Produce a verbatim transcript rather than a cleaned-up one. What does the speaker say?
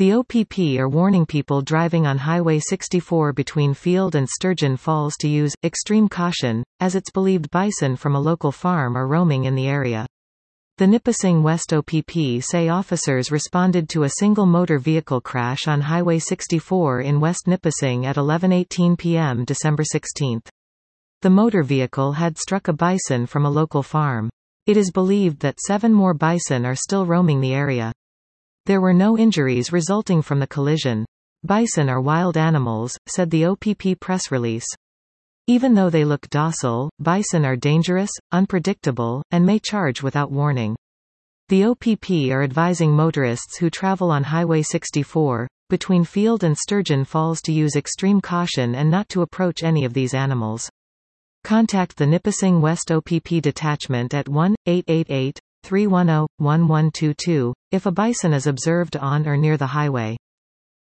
The O P P are warning people driving on Highway sixty-four between Field and Sturgeon Falls to use extreme caution, as it's believed bison from a local farm are roaming in the area. The Nipissing West O P P say officers responded to a single motor vehicle crash on Highway sixty-four in West Nipissing at eleven eighteen p m December sixteenth. The motor vehicle had struck a bison from a local farm. It is believed that seven more bison are still roaming the area. There were no injuries resulting from the collision. Bison are wild animals, said the O P P press release. Even though they look docile, bison are dangerous, unpredictable, and may charge without warning. The O P P are advising motorists who travel on Highway sixty-four, between Field and Sturgeon Falls to use extreme caution and not to approach any of these animals. Contact the Nipissing West O P P detachment at one eight eight eight, three one zero, one one two two, if a bison is observed on or near the highway.